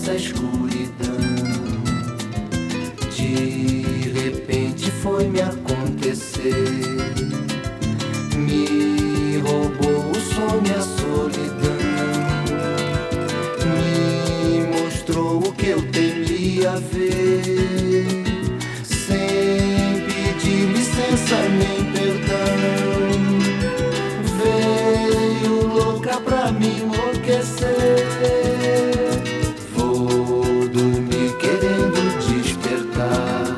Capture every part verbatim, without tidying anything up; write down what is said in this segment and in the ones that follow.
nessa escuridão. De repente foi me acontecer, me roubou o sono e a solidão, me mostrou o que eu temia ver, sem pedir licença nem perdão. Veio louca pra me enlouquecer. Vou dormir querendo despertar,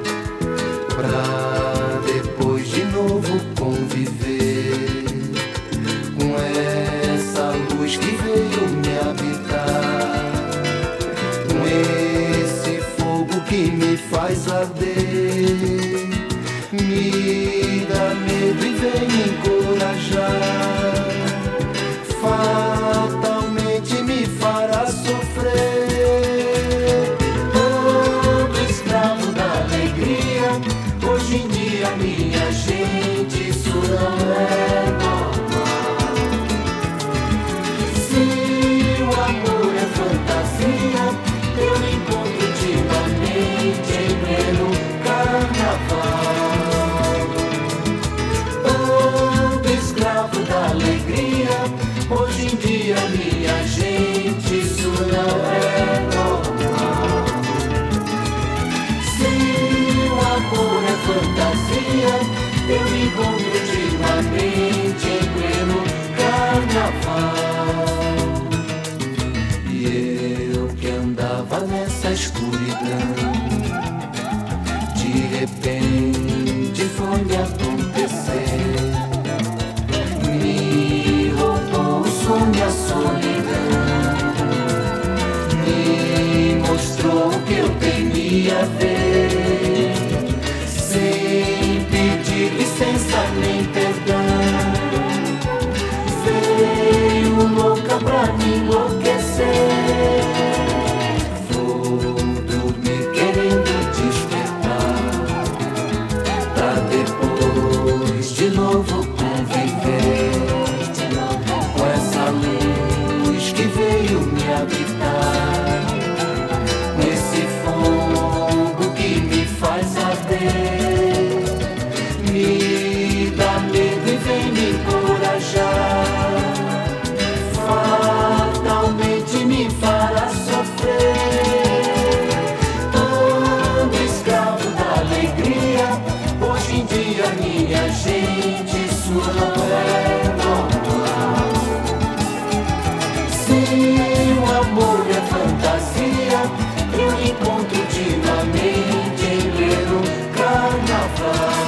pra depois de novo conviver com essa luz que veio me habitar, com esse fogo que me faz arder, me dá medo e vem me encorajar, fatalmente me fará sofrer. Todo escravo da alegria, hoje em dia minha gente, isso não é normal. Se o amor é fantasia, eu encontro ultimamente em pleno carnaval. Todo escravo da alegria, hoje em dia minha gente, isso não é normal. Se o amor é fantasia, eu me encontro ultimamente em pleno carnaval. E eu que andava nessa escuridão, de repente foi me acontecer, me roubou o sono e a solidão, me mostrou o que eu temia ver, sem pedir licença nem perdão. Veio louca pra me enlouquecer. Vou dormir querendo despertar, pra depois de novo conviver com essa luz que veio me habitar, com esse fogo que me faz arder, me dá medo e vem me encorajar, fatalmente me fará sofrer. Todo escravo da alegria, hoje em dia minha gente, isso não é normal. Se o amor é fantasia, eu encontro ultimamente em pleno carnaval.